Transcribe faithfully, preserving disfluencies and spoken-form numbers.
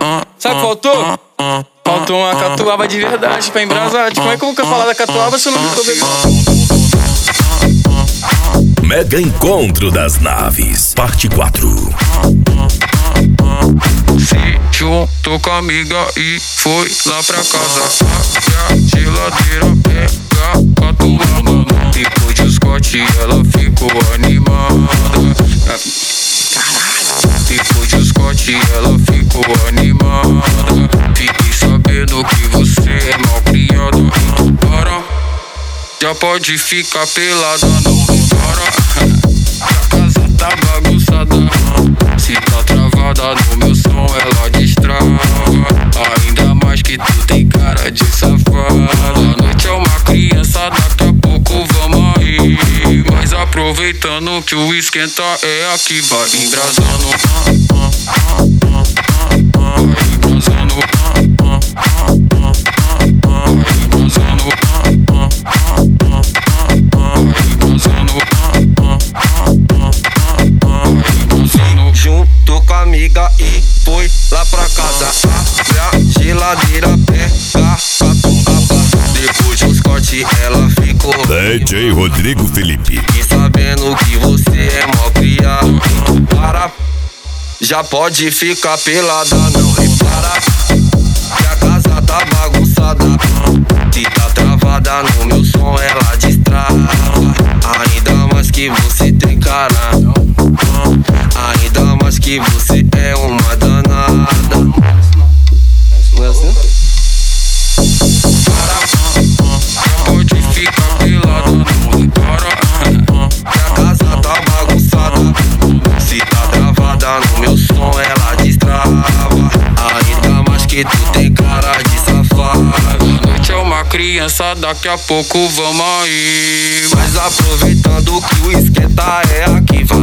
Sabe o que faltou? Faltou uma catuaba de verdade pra embrasar. Como é que eu vou falar da catuaba se eu não tô bebendo? Mega Encontro das Naves, parte quatro. Se juntou com a amiga e foi lá pra casa. Abre a geladeira, pega catuaba. Depois de Scott ela ficou animada. Caralho. Depois de Scott ela ficou animada. Fiquei sabendo que você é mal criado. Então para, já pode ficar pelada, não para. A casa tá bagunçada. Se tá travada no meu som ela destrava. Ainda mais que tu tem cara de safada. A noite é uma criança, daqui a pouco vamos aí. Mas aproveitando que o esquenta é aqui. Vai embrasando, vai embrasando, juntou com a amiga e foi lá pra casa. Abre a geladeira, pega catuaba. Depois de Scott ela ficou D J Rodrigo Felipe. E sabendo que você é mal criado, então para, já pode ficar pelada, não repara. Que a casa tá bagunçada. Se tá travada no meu som ela destrava. Ainda mais que você tem cara, ainda mais que você é uma danada. Não é assim? Para, já pode ficar pelada, não para. Que a casa tá bagunçada. Se tá travada no meu som ela destrava. Ainda mais que tu tem cara de safado. A noite é uma criança, daqui a pouco vamos aí. Mas aproveitando que o esquenta é aqui, vai